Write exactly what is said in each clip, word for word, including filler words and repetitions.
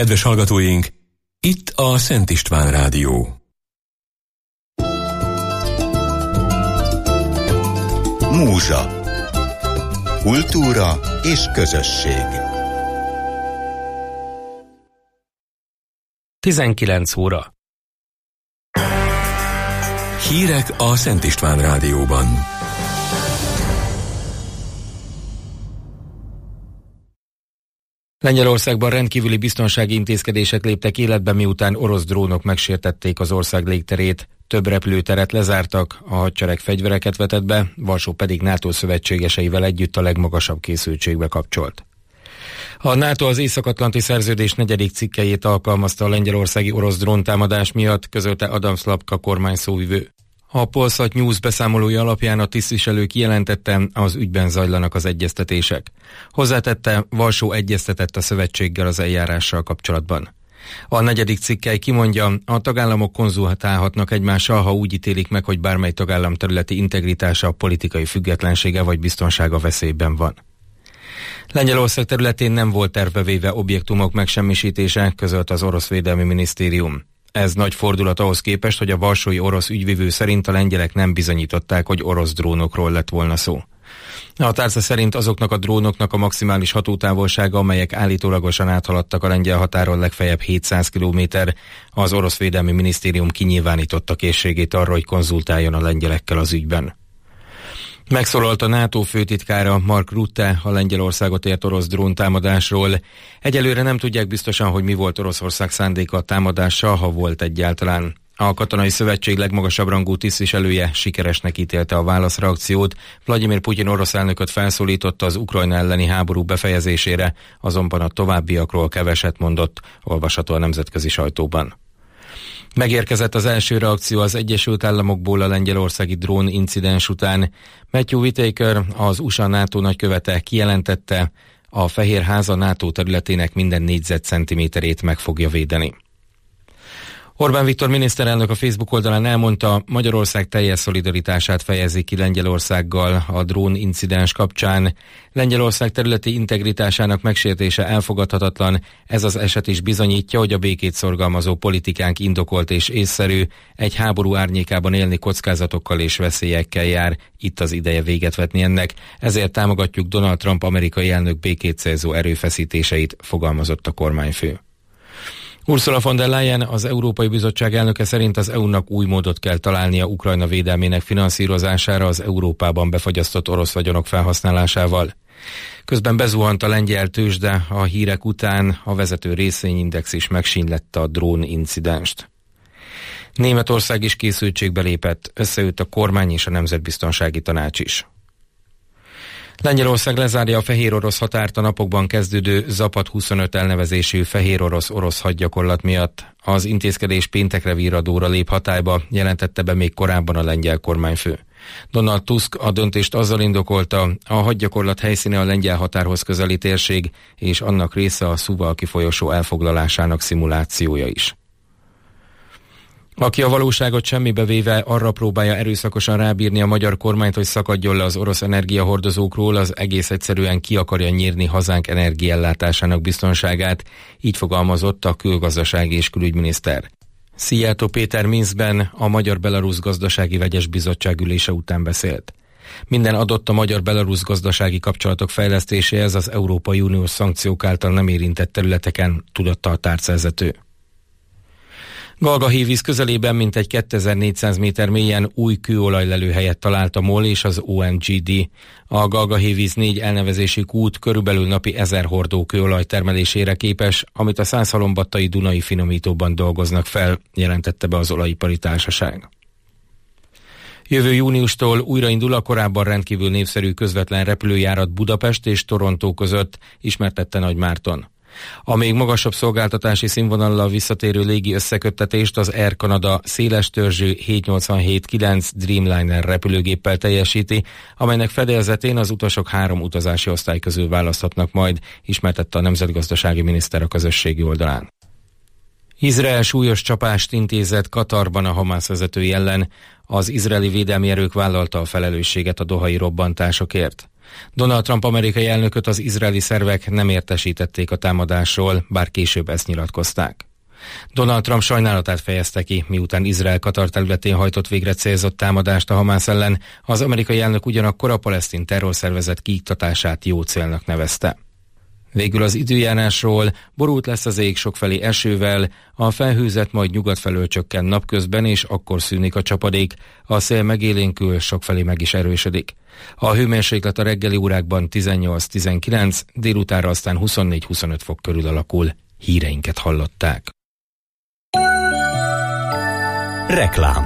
Kedves hallgatóink, itt a Szent István Rádió. Múzsa. Kultúra és közösség. tizenkilenc óra. Hírek a Szent István Rádióban. Lengyelországban rendkívüli biztonsági intézkedések léptek életbe, miután orosz drónok megsértették az ország légterét. Több repülőteret lezártak, a hadsereg fegyvereket vetett be, Varsó pedig NATO szövetségeseivel együtt a legmagasabb készültségbe kapcsolt. A NATO az Észak-Atlanti Szerződés negyedik cikkelyét alkalmazta a lengyelországi orosz dróntámadás miatt, közölte Adam Szlapka kormányszóvivő. A Polsat News beszámolója alapján a tisztviselő kijelentette, az ügyben zajlanak az egyeztetések. Hozzátette, Varsó egyeztetett a szövetséggel az eljárással kapcsolatban. A negyedik cikkely kimondja, a tagállamok konzultálhatnak egymással, ha úgy ítélik meg, hogy bármely tagállam területi integritása, politikai függetlensége vagy biztonsága veszélyben van. Lengyelország területén nem volt tervbevéve objektumok megsemmisítése, közölt az orosz védelmi minisztérium. Ez nagy fordulat ahhoz képest, hogy a varsói orosz ügyvivő szerint a lengyelek nem bizonyították, hogy orosz drónokról lett volna szó. A tárca szerint azoknak a drónoknak a maximális hatótávolsága, amelyek állítólagosan áthaladtak a lengyel határon, legfeljebb hétszáz kilométer, az orosz védelmi minisztérium kinyilvánította készségét arra, hogy konzultáljon a lengyelekkel az ügyben. Megszólalt a NATO főtitkára, Mark Rutte, a Lengyelországot ért orosz dróntámadásról. Egyelőre nem tudják biztosan, hogy mi volt Oroszország szándéka a támadással, ha volt egyáltalán. A katonai szövetség legmagasabb rangú tisztviselője sikeresnek ítélte a válaszreakciót. Vladimir Putyin orosz elnököt felszólította az Ukrajna elleni háború befejezésére, azonban a továbbiakról keveset mondott, olvasható a nemzetközi sajtóban. Megérkezett az első reakció az Egyesült Államokból a lengyelországi drón incidens után. Matthew Whitaker, az u es á NATO nagykövete kijelentette, a Fehérház a NATO területének minden négyzetcentiméterét meg fogja védeni. Orbán Viktor miniszterelnök a Facebook oldalán elmondta, Magyarország teljes szolidaritását fejezi ki Lengyelországgal a drón incidens kapcsán. Lengyelország területi integritásának megsértése elfogadhatatlan, ez az eset is bizonyítja, hogy a békét szorgalmazó politikánk indokolt és észszerű, egy háború árnyékában élni kockázatokkal és veszélyekkel jár, itt az ideje véget vetni ennek, ezért támogatjuk Donald Trump amerikai elnök békét célzó erőfeszítéseit, fogalmazott a kormányfő. Ursula von der Leyen, az Európai Bizottság elnöke szerint az é u-nak új módot kell találnia Ukrajna védelmének finanszírozására az Európában befagyasztott orosz vagyonok felhasználásával. Közben bezuhant a lengyel tőzsde, a hírek után a vezető részvényindex is megsínylette a drón incidenst. Németország is készültségbe lépett, összeült a kormány és a Nemzetbiztonsági Tanács is. Lengyelország lezárja a fehér orosz határt a napokban kezdődő Zapad huszonöt elnevezésű fehér orosz-orosz hadgyakorlat miatt. Az intézkedés péntekre virradóra lép hatályba, jelentette be még korábban a lengyel kormányfő. Donald Tusk a döntést azzal indokolta, a hadgyakorlat helyszíne a lengyel határhoz közeli térség, és annak része a Suwałki folyosó elfoglalásának szimulációja is. Aki a valóságot semmibe véve arra próbálja erőszakosan rábírni a magyar kormányt, hogy szakadjon le az orosz energiahordozókról, az egész egyszerűen ki akarja nyírni hazánk energiaellátásának biztonságát, így fogalmazott a külgazdasági és külügyminiszter. Szijjártó Péter Minszkben a Magyar-Belarusz Gazdasági Vegyes Bizottság ülése után beszélt. Minden adott a magyar-belarusz gazdasági kapcsolatok fejlesztéséhez az Európai Uniós szankciók által nem érintett területeken, tudatta a tárcavezető. Galgahévíz közelében mintegy kétezer-négyszáz méter mélyen új kőolajlelőhelyet talált a MOL és az o em gé dé. A Galgahévíz négy elnevezési kút körülbelül napi ezer hordó kőolaj termelésére képes, amit a Százhalombattai Dunai finomítóban dolgoznak fel, jelentette be az olajipari társaság. Jövő júniustól újraindul a korábban rendkívül népszerű közvetlen repülőjárat Budapest és Torontó között, ismertette Nagy Márton. A még magasabb szolgáltatási színvonallal visszatérő légi összeköttetést az Air Canada széles törzsű hétszáznyolcvanhét kilenc Dreamliner repülőgéppel teljesíti, amelynek fedélzetén az utasok három utazási osztály közül választhatnak majd, ismertette a nemzetgazdasági miniszter a közösségi oldalán. Izrael súlyos csapást intézett Katarban a Hamász vezetői ellen. Az izraeli védelmi erők vállalta a felelősséget a dohai robbantásokért. Donald Trump amerikai elnököt az izraeli szervek nem értesítették a támadásról, bár később ezt nyilatkozták. Donald Trump sajnálatát fejezte ki, miután Izrael Katar területén hajtott végre célzott támadást a Hamász ellen, az amerikai elnök ugyanakkor a palesztin terrorszervezet kiiktatását jó célnak nevezte. Végül az időjárásról: borult lesz az ég sokfelé esővel, a felhőzet majd nyugat felől csökken napközben, és akkor szűnik a csapadék, a szél megélénkül, sokfelé meg is erősödik. A hőmérséklet a reggeli órákban tizennyolc-tizenkilenc, délutánra aztán huszonnégy-huszonöt fok körül alakul. Híreinket hallották. Reklám.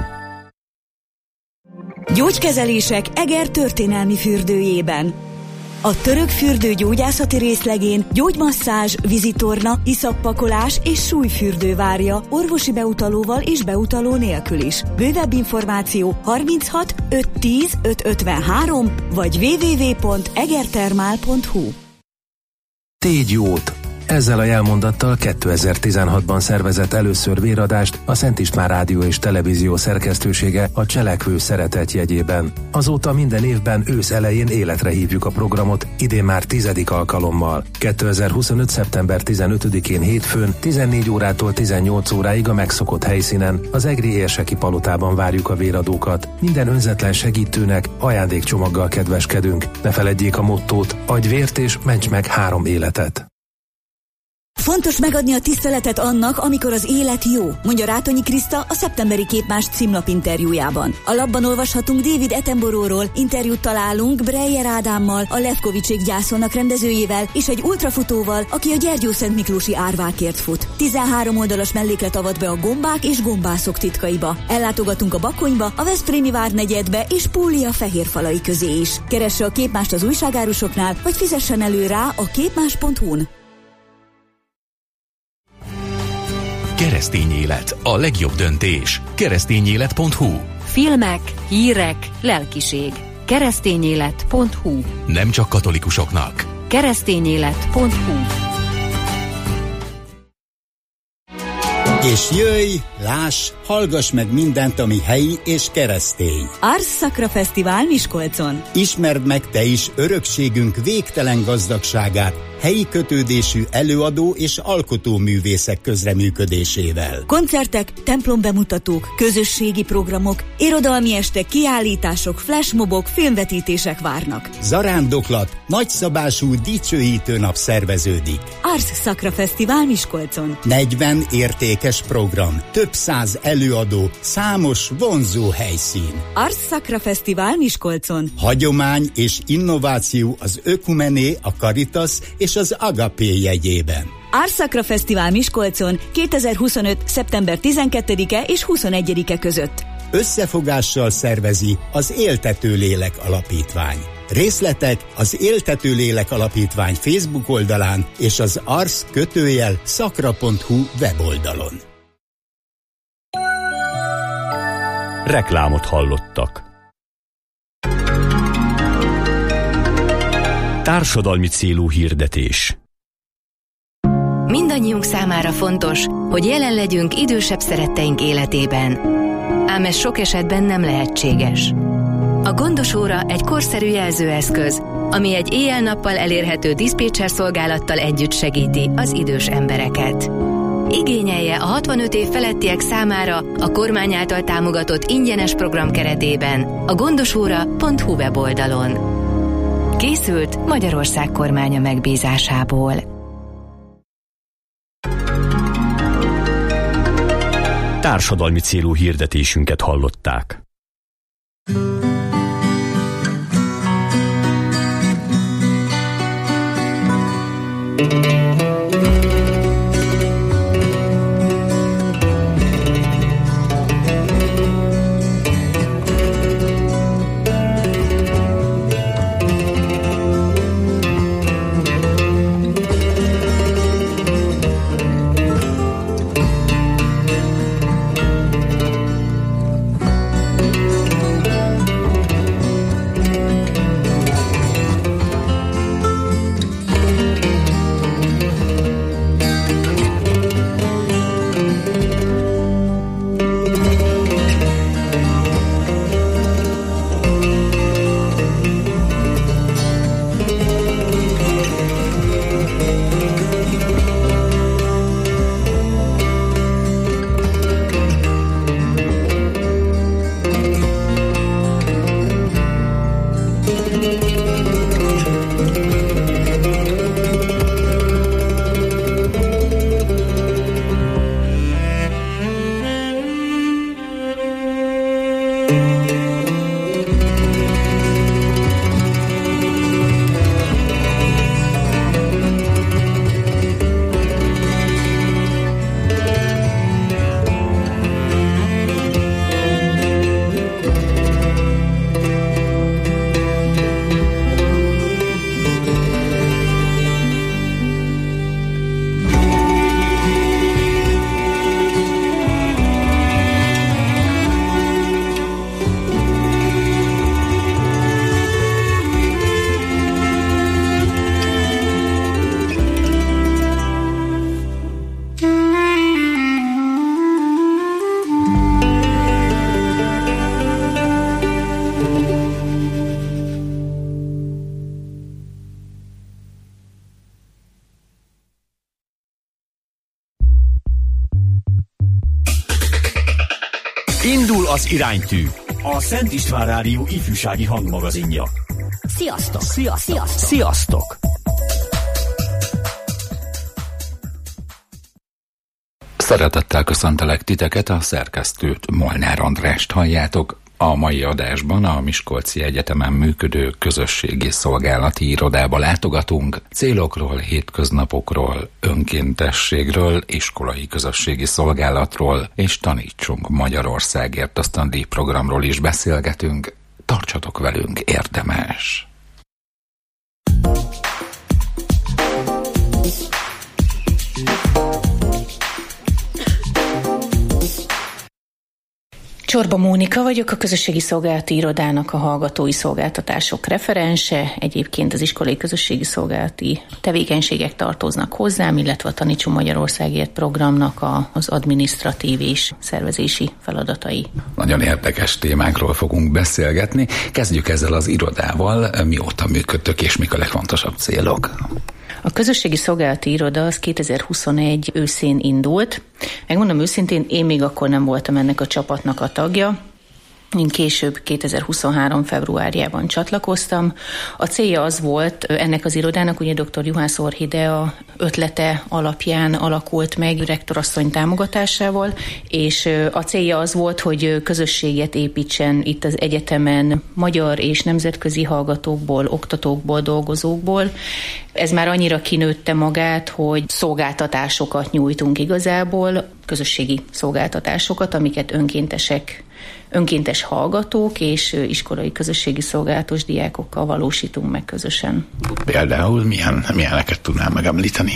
Gyógykezelések Eger történelmi fürdőjében. A török fürdő gyógyászati részlegén gyógymasszázs, vizitorna, iszappakolás és súlyfürdő várja orvosi beutalóval és beutaló nélkül is. Bővebb információ harminchat ötszáz tíz ötszázötvenhárom vagy double-u double-u double-u pont egertermál pont hu. Tégy jót! Ezzel a jelmondattal kétezer-tizenhatban szervezett először véradást a Szent István Rádió és Televízió szerkesztősége a Cselekvő Szeretet jegyében. Azóta minden évben ősz elején életre hívjuk a programot, idén már tizedik alkalommal. kétezer-huszonöt. szeptember tizenötödikén hétfőn tizennégy órától tizennyolc óráig a megszokott helyszínen, az egri érseki palotában várjuk a véradókat. Minden önzetlen segítőnek ajándékcsomaggal kedveskedünk. Ne feledjék a mottót: adj vért és ments meg három életet. Fontos megadni a tiszteletet annak, amikor az élet jó, mondja Rátonyi Kriszta a szeptemberi Képmás címlap interjújában. A labban olvashatunk David Attenborough-ról, interjút találunk Breyer Ádámmal, a Levkovicsék gyászolnak rendezőjével, és egy ultrafutóval, aki a Gyergyószentmiklósi árvákért fut. tizenhárom oldalas melléklet avat be a gombák és gombászok titkaiba. Ellátogatunk a Bakonyba, a Veszprémi várnegyedbe és Púlia fehérfalai közé is. Keresse a Képmást az újságárusoknál, vagy fizessen elő rá a képmás pont hu-n. Keresztény élet, a legjobb döntés. keresztényélet pont hu. Filmek, hírek, lelkiség. keresztényélet pont hu. Nem csak katolikusoknak. keresztényélet pont hu. És jöjj, láss, hallgass meg mindent, ami helyi és keresztény. Ars Sacra Fesztivál Miskolcon. Ismerd meg te is örökségünk végtelen gazdagságát, helyi kötődésű előadó és alkotóművészek közreműködésével. Koncertek, templombemutatók, közösségi programok, irodalmi estek, kiállítások, flashmobok, filmvetítések várnak. Zarándoklat, nagyszabású dicsőítő nap szerveződik. Ars Sacra Fesztivál Miskolcon. negyven értékes program, több száz előadó, számos vonzó helyszín. Ars Sacra Fesztivál Miskolcon. Hagyomány és innováció az Ökumené, a Caritas és az Agapé jegyében. Ars Sacra Fesztivál Miskolcon kétezer-huszonöt. szeptember tizenkettedike és huszonegyedike között. Összefogással szervezi az Éltető Lélek Alapítvány. Részletek az Éltető Lélek Alapítvány Facebook oldalán és az ars kötőjel szakra pont hu weboldalon. Reklámot hallottak. Társadalmi célú hirdetés. Mindannyiunk számára fontos, hogy jelen legyünk idősebb szeretteink életében. Ám ez sok esetben nem lehetséges. A Gondos Óra egy korszerű jelzőeszköz, ami egy éjjel-nappal elérhető diszpécser szolgálattal együtt segíti az idős embereket. Igényelje a hatvanöt év felettiek számára a kormány által támogatott ingyenes program keretében a gondosóra pont hu weboldalon. Készült Magyarország kormánya megbízásából. Társadalmi célú hirdetésünket hallották. Indul az iránytű, a Szent István Rádió ifjúsági hangmagazinja. Sziasztok! Sziasztok! Sziasztok! Szeretettel köszöntelek titeket, a szerkesztőt, Molnár Andrást halljátok. A mai adásban a Miskolci Egyetemen működő közösségi szolgálati irodába látogatunk. Célokról, hétköznapokról, önkéntességről, iskolai közösségi szolgálatról és Tanítsunk Magyarországért ösztöndíj programról is beszélgetünk. Tartsatok velünk, érdemes! Csorba Mónika vagyok, a közösségi szolgálati irodának a hallgatói szolgáltatások referense. Egyébként az iskolai közösségi szolgálati tevékenységek tartoznak hozzám, illetve a Tanítsunk Magyarországért programnak a, az adminisztratív és szervezési feladatai. Nagyon érdekes témákról fogunk beszélgetni. Kezdjük ezzel az irodával. Mióta működtök és mik a legfontosabb célok? A közösségi szolgálati iroda az kétezer-huszonegy őszén indult. Megmondom őszintén, én még akkor nem voltam ennek a csapatnak a tagja. Én később kétezer-huszonhárom februárjában csatlakoztam. A célja az volt ennek az irodának, ugye dr. Juhász Orchidea ötlete alapján alakult meg rektorasszony támogatásával, és a célja az volt, hogy közösséget építsen itt az egyetemen magyar és nemzetközi hallgatókból, oktatókból, dolgozókból. Ez már annyira kinőtte magát, hogy szolgáltatásokat nyújtunk igazából, közösségi szolgáltatásokat, amiket önkéntesek önkéntes hallgatók és iskolai közösségi szolgálatos diákokkal valósítunk meg közösen. Például milyen, milyeneket tudnál megemlíteni?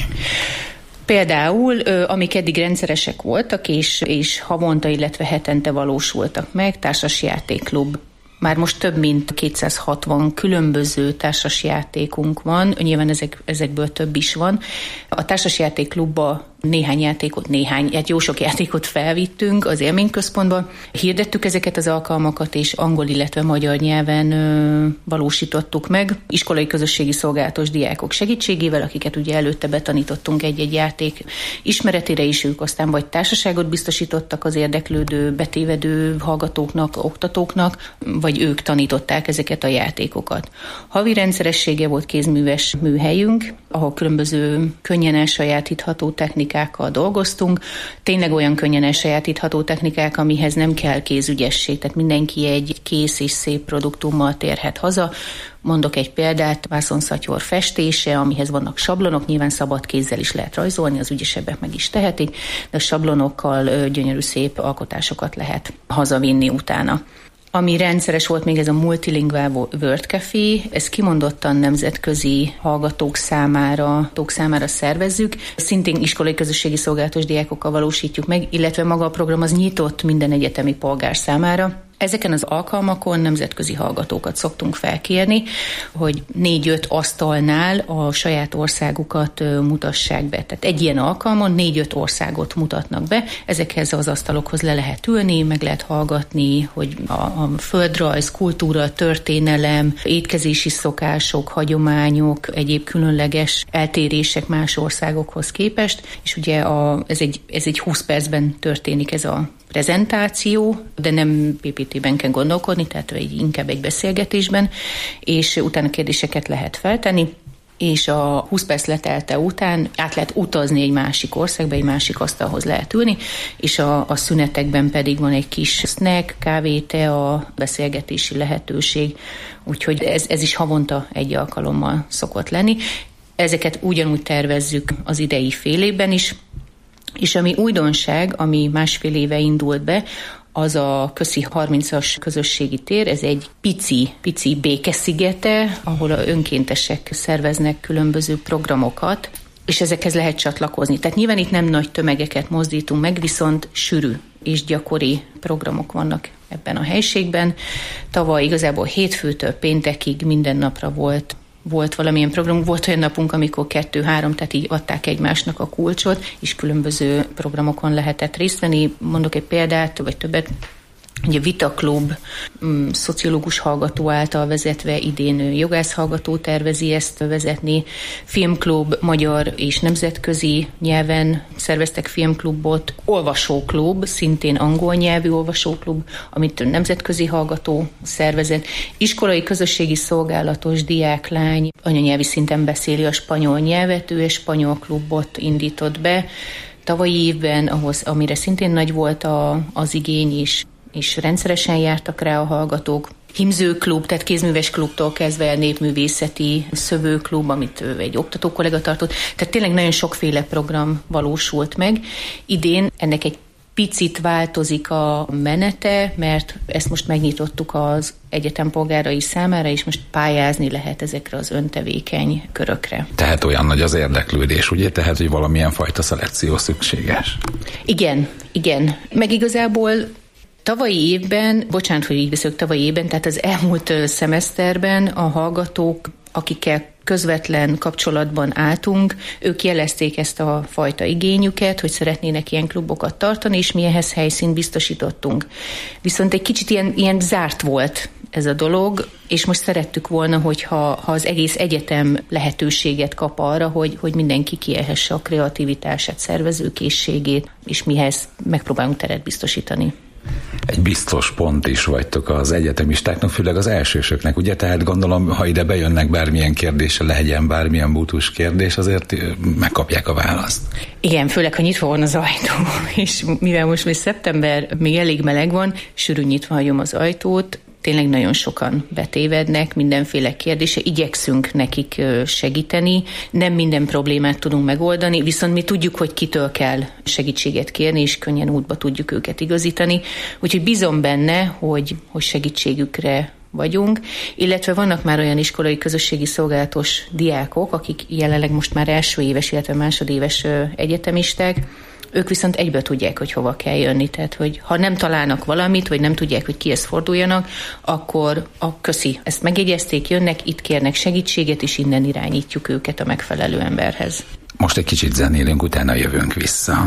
Például, amik eddig rendszeresek voltak, és, és havonta, illetve hetente valósultak meg, társasjátékklub. Már most több mint kétszázhatvan különböző társasjátékunk van, nyilván ezek, ezekből több is van. A társasjátékklubba néhány játékot, néhány, hát jó sok játékot felvittünk az élményközpontba. Hirdettük ezeket az alkalmakat, és angol, illetve magyar nyelven ö, valósítottuk meg. Iskolai közösségi szolgálatos diákok segítségével, akiket ugye előtte betanítottunk egy-egy játék ismeretére is, ők aztán vagy társaságot biztosítottak az érdeklődő, betévedő hallgatóknak, oktatóknak, vagy ők tanították ezeket a játékokat. Havi rendszeressége volt kézműves műhelyünk, ahol különböző könnyen elsajátítható technikákkal dolgoztunk. Tényleg olyan könnyen elsajátítható technikák, amihez nem kell kézügyesség, tehát mindenki egy kész és szép produktummal térhet haza. Mondok egy példát, vászonszatyor festése, amihez vannak sablonok, nyilván szabad kézzel is lehet rajzolni, az ügyesebbek meg is tehetik, de a sablonokkal gyönyörű szép alkotásokat lehet hazavinni utána. Ami rendszeres volt még ez a Multilingual Word Café, ez kimondottan nemzetközi hallgatók számára, hallgatók számára szervezzük. Szintén iskolai közösségi szolgálatos diákokkal valósítjuk meg, illetve maga a program az nyitott minden egyetemi polgár számára. Ezeken az alkalmakon nemzetközi hallgatókat szoktunk felkérni, hogy négy-öt asztalnál a saját országukat mutassák be. Tehát egy ilyen alkalmon négy-öt országot mutatnak be, ezekhez az asztalokhoz le lehet ülni, meg lehet hallgatni, hogy a, a földrajz, kultúra, történelem, étkezési szokások, hagyományok, egyéb különleges eltérések más országokhoz képest, és ugye a, ez, egy, ez egy húsz percben történik ez a prezentáció, de nem pé pé té-ben kell gondolkodni, tehát egy, inkább egy beszélgetésben, és utána kérdéseket lehet feltenni, és a húsz perc letelte után át lehet utazni egy másik országba, egy másik asztalhoz lehet ülni, és a, a szünetekben pedig van egy kis snack, kávé, tea, beszélgetési lehetőség, úgyhogy ez, ez is havonta egy alkalommal szokott lenni. Ezeket ugyanúgy tervezzük az idei fél évben is, és ami újdonság, ami másfél éve indult be, az a Köszi harmincas közösségi tér, ez egy pici, pici békeszigete, ahol a önkéntesek szerveznek különböző programokat, és ezekhez lehet csatlakozni. Tehát nyilván itt nem nagy tömegeket mozdítunk meg, viszont sűrű és gyakori programok vannak ebben a helységben. Tavaly igazából hétfőtől péntekig minden napra volt Volt valamilyen program, volt olyan napunk, amikor kettő-három, tehát így adták egymásnak a kulcsot, és különböző programokon lehetett részt venni. Mondok egy példát, vagy többet. Ugye Vitaklub, szociológus hallgató által vezetve, idén jogász hallgató tervezi ezt vezetni. Filmklub, magyar és nemzetközi nyelven szerveztek filmklubot. Olvasóklub, szintén angol nyelvű olvasóklub, amit nemzetközi hallgató szervezett. Iskolai közösségi szolgálatos diáklány anyanyelvi szinten beszéli a spanyol nyelvet, ő egy spanyol klubot indított be. Tavalyi évben, ahhoz, amire szintén nagy volt a, az igény is, és rendszeresen jártak rá a hallgatók. Hímzőklub, tehát kézműves klubtól kezdve népművészeti szövőklub, amit egy oktatókollega tartott. Tehát tényleg nagyon sokféle program valósult meg. Idén ennek egy picit változik a menete, mert ezt most megnyitottuk az egyetem polgárai számára, és most pályázni lehet ezekre az öntevékeny körökre. Tehát olyan nagy az érdeklődés, ugye? Tehát, hogy valamilyen fajta szelekció szükséges. Igen, igen. Meg igazából tavalyi évben, bocsánat, hogy így beszélök, tavalyi évben, tehát az elmúlt szemeszterben a hallgatók, akikkel közvetlen kapcsolatban álltunk, ők jelezték ezt a fajta igényüket, hogy szeretnének ilyen klubokat tartani, és mi ehhez helyszínt biztosítottunk. Viszont egy kicsit ilyen, ilyen zárt volt ez a dolog, és most szerettük volna, hogyha ha az egész egyetem lehetőséget kap arra, hogy, hogy mindenki kielhesse a kreativitását, szervezőkészségét, és mihez megpróbálunk teret biztosítani. Egy biztos pont is vagytok az egyetemistáknak, főleg az elsősöknek, ugye? Tehát gondolom, ha ide bejönnek bármilyen kérdése, legyen bármilyen bútus kérdés, azért megkapják a választ. Igen, főleg, ha nyitva van az ajtó, és mivel most még szeptember még elég meleg van, sűrűn nyitva hagyom az ajtót, tényleg nagyon sokan betévednek, mindenféle kérdése, igyekszünk nekik segíteni, nem minden problémát tudunk megoldani, viszont mi tudjuk, hogy kitől kell segítséget kérni, és könnyen útba tudjuk őket igazítani, úgyhogy bízom benne, hogy, hogy segítségükre vagyunk, illetve vannak már olyan iskolai közösségi szolgálatos diákok, akik jelenleg most már első éves, illetve másodéves egyetemisták. Ők viszont egyből tudják, hogy hova kell jönni, tehát hogy ha nem találnak valamit, vagy nem tudják, hogy kihez forduljanak, akkor a köszi, ezt megjegyezték, jönnek, itt kérnek segítséget, és innen irányítjuk őket a megfelelő emberhez. Most egy kicsit zenélünk, utána jövünk vissza.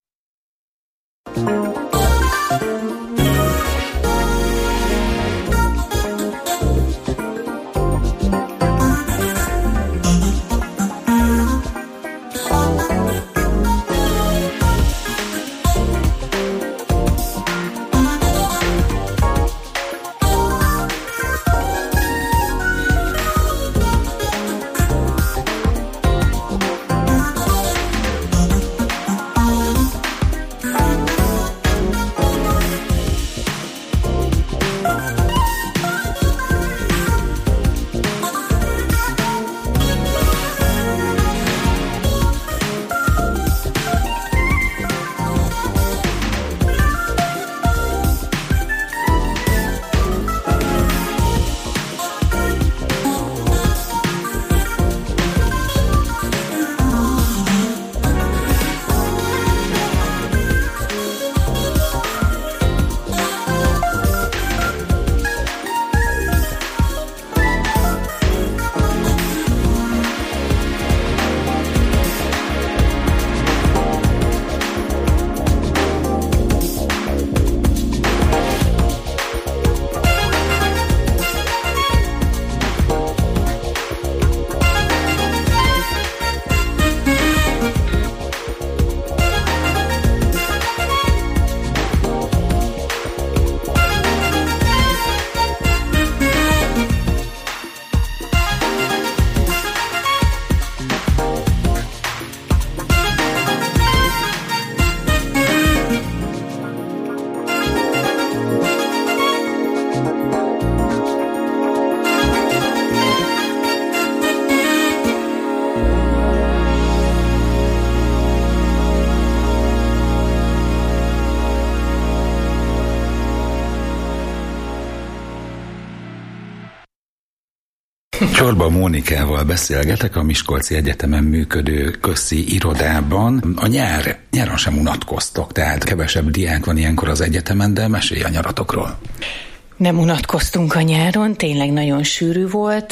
Csorba Mónikával beszélgetek a Miskolci Egyetemen működő közszi irodában. A nyár, nyáron sem unatkoztok, tehát kevesebb diák van ilyenkor az egyetemen, de mesélj a nyaratokról. Nem unatkoztunk a nyáron, tényleg nagyon sűrű volt. A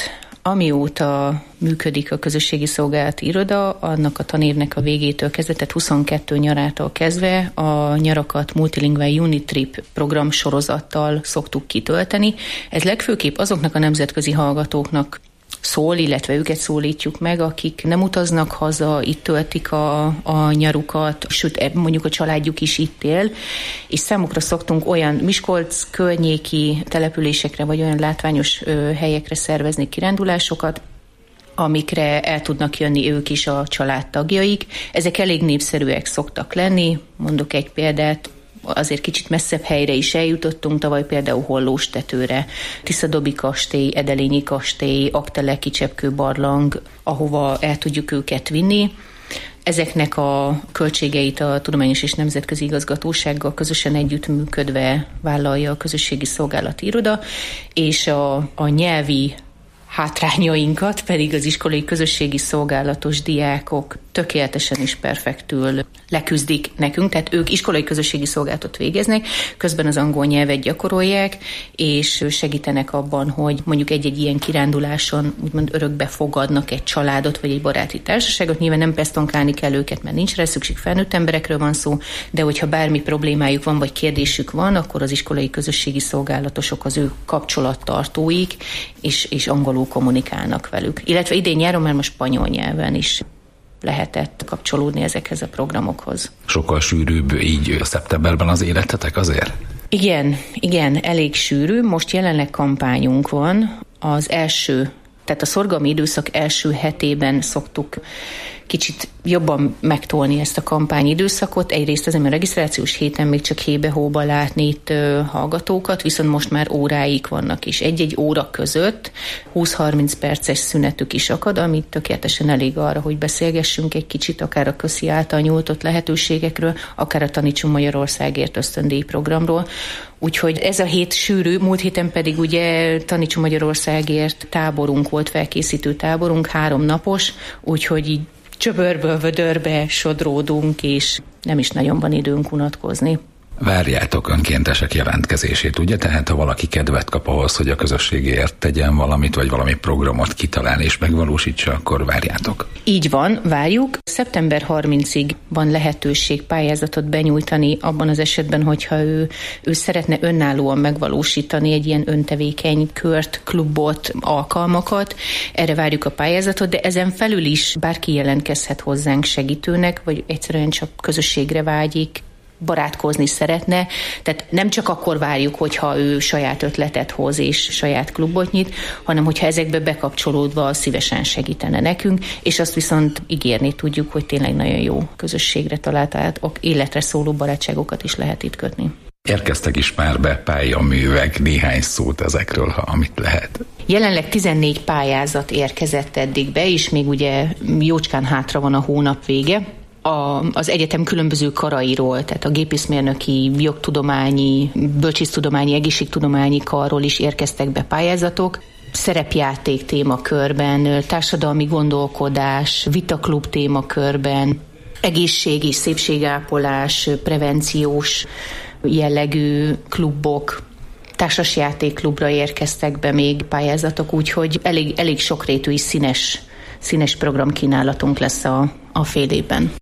Amióta működik a közösségi szolgálati iroda, annak a tanévnek a végétől kezdve, tehát huszonkettő nyarától kezdve a nyarakat Multilingual Unitrip program sorozattal szoktuk kitölteni. Ez legfőképp azoknak a nemzetközi hallgatóknak szól, illetve őket szólítjuk meg, akik nem utaznak haza, itt töltik a, a nyarukat, sőt, mondjuk a családjuk is itt él, és számukra szoktunk olyan Miskolc környéki településekre, vagy olyan látványos ö, helyekre szervezni kirándulásokat, amikre el tudnak jönni ők is, a családtagjaik. Ezek elég népszerűek szoktak lenni, mondok egy példát, azért kicsit messzebb helyre is eljutottunk, tavaly például Hollóstetőre, Tiszadobi kastély, Edelényi kastély, Akteleki cseppkőbarlang, ahova el tudjuk őket vinni. Ezeknek a költségeit a Tudományos és Nemzetközi Igazgatósággal közösen együttműködve vállalja a közösségi szolgálati iroda, és a, a nyelvi hátrányainkat pedig az iskolai közösségi szolgálatos diákok tökéletesen is perfektül leküzdik nekünk, tehát ők iskolai közösségi szolgálatot végeznek, közben az angol nyelvet gyakorolják, és segítenek abban, hogy mondjuk egy-egy ilyen kiránduláson úgymond örökbe fogadnak egy családot, vagy egy baráti társaságot. Nyilván nem pesztonkálni kell őket, mert nincs rá szükség, felnőtt emberekről van szó, de hogyha bármi problémájuk van, vagy kérdésük van, akkor az iskolai közösségi szolgálatosok az ő kapcsolattartóik, és, és angolul kommunikálnak velük. Illetve idén nyáron már most spanyol nyelven is lehetett kapcsolódni ezekhez a programokhoz. Sokkal sűrűbb így szeptemberben az életetek azért? Igen, igen, elég sűrű. Most jelenleg kampányunk van. Az első, tehát a szorgalmi időszak első hetében szoktuk kicsit jobban megtolni ezt a kampányidőszakot. Egyrészt azért, mert a regisztrációs héten még csak hébe-hóba látni itt ö, hallgatókat, viszont most már óráik vannak is. Egy-egy óra között húsz-harminc perces szünetük is akad, ami tökéletesen elég arra, hogy beszélgessünk egy kicsit, akár a közi által nyújtott lehetőségekről, akár a Tanítsunk Magyarországért ösztöndíj programról. Úgyhogy ez a hét sűrű, múlt héten pedig ugye Tanítsunk Magyarországért táborunk volt, felkészítő táborunk, három napos, úgyhogy így csöbörből vödörbe sodródunk, és nem is nagyon van időnk unatkozni. Várjátok önkéntesek jelentkezését, ugye? Tehát ha valaki kedvet kap ahhoz, hogy a közösségért tegyen valamit, vagy valami programot kitalál és megvalósítsa, akkor várjátok. Így van, várjuk. szeptember harmincadikáig van lehetőség pályázatot benyújtani abban az esetben, hogyha ő, ő szeretne önállóan megvalósítani egy ilyen öntevékeny kört, klubot, alkalmakat. Erre várjuk a pályázatot, de ezen felül is bárki jelentkezhet hozzánk segítőnek, vagy egyszerűen csak közösségre vágyik, barátkozni szeretne, tehát nem csak akkor várjuk, hogyha ő saját ötletet hoz és saját klubot nyit, hanem hogyha ezekbe bekapcsolódva szívesen segítene nekünk, és azt viszont ígérni tudjuk, hogy tényleg nagyon jó közösségre talált, tehát életre szóló barátságokat is lehet itt kötni. Érkeztek is már be pályaművek, néhány szót ezekről, ha amit lehet. Jelenleg tizennégy pályázat érkezett eddig be, és még ugye jócskán hátra van a hónap vége. A, az egyetem különböző karairól, tehát a gépészmérnöki, jogtudományi, bölcsésztudományi, egészségtudományi karról is érkeztek be pályázatok. Szerepjáték témakörben, társadalmi gondolkodás, vitaklub témakörben, egészség és szépségápolás, prevenciós jellegű klubok, társasjátékklubra érkeztek be még pályázatok, úgyhogy elég, elég sokrétű és színes, színes programkínálatunk lesz a, a fél évben.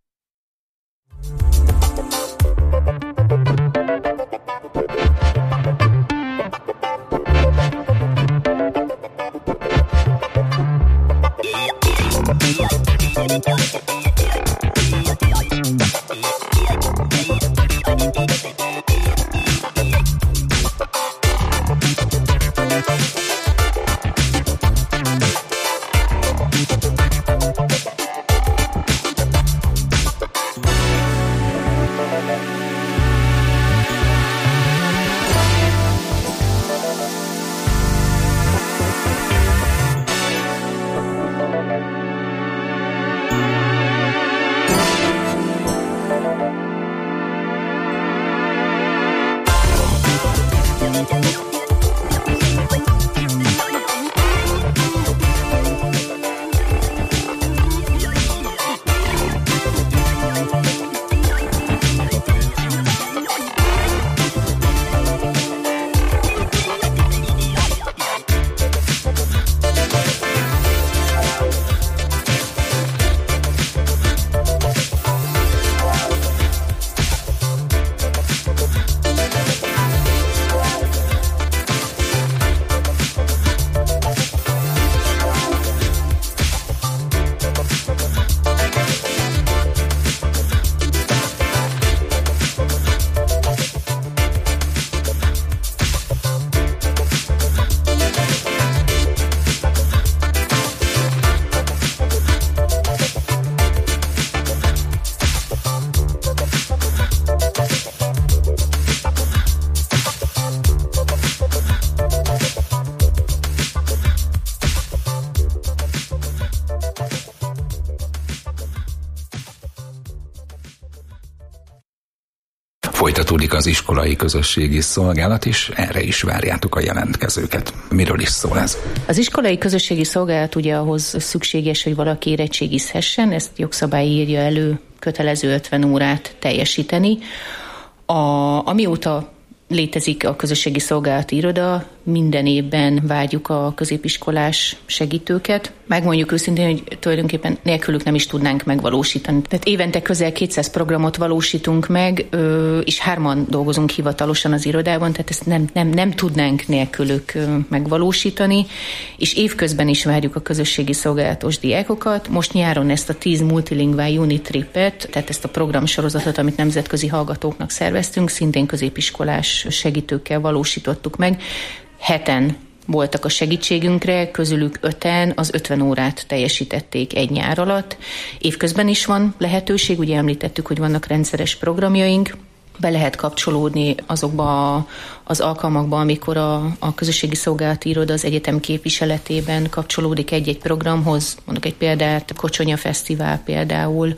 Folytatódik az iskolai közösségi szolgálat, és erre is várjátok a jelentkezőket. Miről is szól ez? Az iskolai közösségi szolgálat ugye ahhoz szükséges, hogy valaki érettségizhessen, ezt jogszabály írja elő, kötelező ötven órát teljesíteni. A, amióta létezik a közösségi szolgálati iroda, minden évben várjuk a középiskolás segítőket. Megmondjuk őszintén, hogy tulajdonképpen nélkülük nem is tudnánk megvalósítani. Tehát évente közel kétszáz programot valósítunk meg, és hárman dolgozunk hivatalosan az irodában, tehát ezt nem, nem, nem tudnánk nélkülük megvalósítani, és évközben is várjuk a közösségi szolgálatos diákokat. Most nyáron ezt a tíz multilingvál unit tripet, tehát ezt a programsorozatot, amit nemzetközi hallgatóknak szerveztünk, szintén középiskolás segítőkkel valósítottuk meg. Heten voltak a segítségünkre, közülük öten az ötven órát teljesítették egy nyár alatt. Évközben is van lehetőség, ugye említettük, hogy vannak rendszeres programjaink, be lehet kapcsolódni azokba az alkalmakba, amikor a, a közösségi szolgálati iroda az egyetem képviseletében kapcsolódik egy-egy programhoz. Mondok egy példát, Kocsonya Fesztivál például,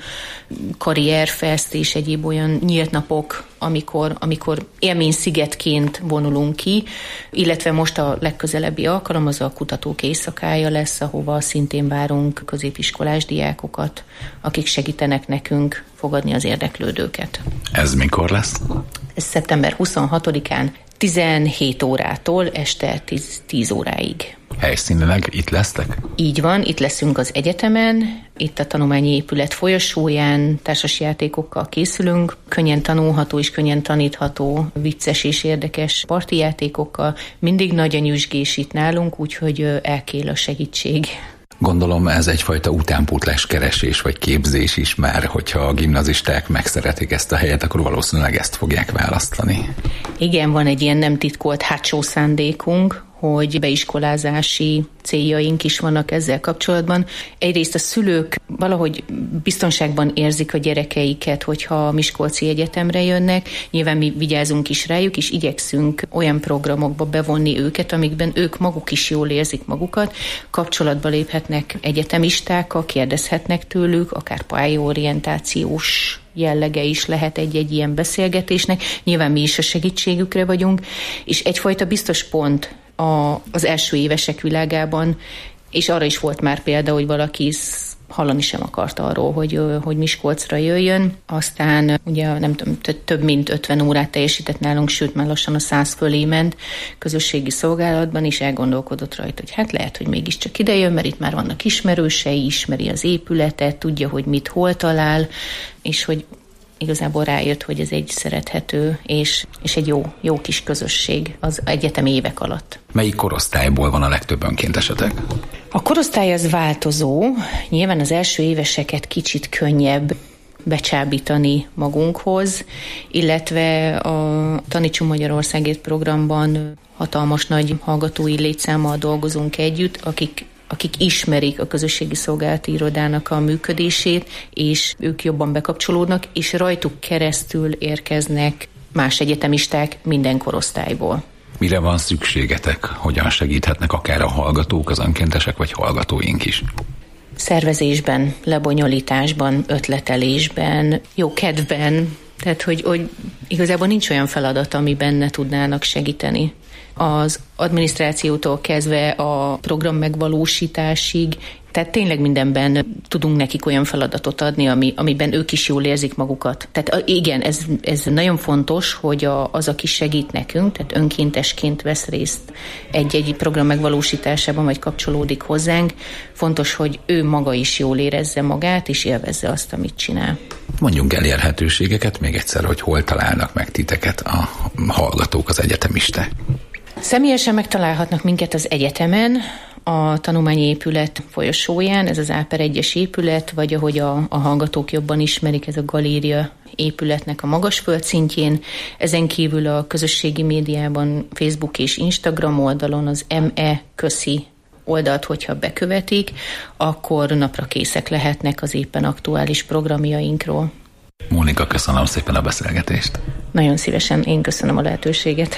Karrierfest és egyéb olyan nyílt napok, amikor, amikor élményszigetként vonulunk ki, illetve most a legközelebbi alkalom az a Kutatók Éjszakája lesz, ahova szintén várunk középiskolás diákokat, akik segítenek nekünk fogadni az érdeklődőket. Ez mikor lesz? Ez szeptember huszonhatodikán tizenhét órától este tíz óráig. Helyszínileg itt lesztek? Így van, itt leszünk az egyetemen, itt a tanulmányi épület folyosóján, társasjátékokkal készülünk, könnyen tanulható és könnyen tanítható, vicces és érdekes partijátékokkal. Mindig nagy a nyüzsgés itt nálunk, úgyhogy elkél a segítség. Gondolom ez egyfajta utánpótlás keresés vagy képzés is már, hogyha a gimnazisták megszeretik ezt a helyet, akkor valószínűleg ezt fogják választani. Igen, van egy ilyen nem titkolt hátsó szándékunk, hogy beiskolázási céljaink is vannak ezzel kapcsolatban. Egyrészt a szülők valahogy biztonságban érzik a gyerekeiket, hogyha a Miskolci Egyetemre jönnek. Nyilván mi vigyázunk is rájuk, és igyekszünk olyan programokba bevonni őket, amikben ők maguk is jól érzik magukat. Kapcsolatba léphetnek egyetemistákkal, kérdezhetnek tőlük, akár pályaorientációs jellege is lehet egy-egy ilyen beszélgetésnek. Nyilván mi is a segítségükre vagyunk, és egyfajta biztos pont a, az első évesek világában, és arra is volt már példa, hogy valaki hallani sem akart arról, hogy, hogy Miskolcra jöjjön. Aztán ugye nem tudom, több mint ötven órát teljesített nálunk, sőt már lassan a száz fölé ment közösségi szolgálatban, és elgondolkodott rajta, hogy hát lehet, hogy mégiscsak ide jön, mert itt már vannak ismerősei, ismeri az épületet, tudja, hogy mit hol talál, és hogy igazából rájött, hogy ez egy szerethető és, és egy jó, jó kis közösség az egyetemi évek alatt. Melyik korosztályból van a legtöbb önkéntesetek? A korosztály az változó. Nyilván az első éveseket kicsit könnyebb becsábítani magunkhoz, illetve a Tanítsunk Magyarországért programban hatalmas nagy hallgatói létszámmal dolgozunk együtt, akik akik ismerik a közösségi szolgálati irodának a működését, és ők jobban bekapcsolódnak, és rajtuk keresztül érkeznek más egyetemisták minden korosztályból. Mire van szükségetek? Hogyan segíthetnek akár a hallgatók, az önkéntesek vagy hallgatóink is? Szervezésben, lebonyolításban, ötletelésben, jó kedvben, tehát hogy, hogy igazából nincs olyan feladat, amiben ne tudnának segíteni. Az adminisztrációtól kezdve a program megvalósításig, tehát tényleg mindenben tudunk nekik olyan feladatot adni, ami, amiben ők is jól érzik magukat. Tehát igen, ez, ez nagyon fontos, hogy a, az, aki segít nekünk, tehát önkéntesként vesz részt egy-egy program megvalósításában, vagy kapcsolódik hozzánk, fontos, hogy ő maga is jól érezze magát, és élvezze azt, amit csinál. Mondjunk elérhetőségeket még egyszer, hogy hol találnak meg titeket a hallgatók, az egyetemisták. Személyesen megtalálhatnak minket az egyetemen, a tanulmányi épület folyosóján, ez az Áper egyes épület, vagy ahogy a, a hallgatók jobban ismerik, ez a galéria épületnek a magas földszintjén. Ezen kívül a közösségi médiában, Facebook és Instagram oldalon az em e Köszi oldalt, hogyha bekövetik, akkor napra készek lehetnek az éppen aktuális programjainkról. Mónika, köszönöm szépen a beszélgetést. Nagyon szívesen, én köszönöm a lehetőséget.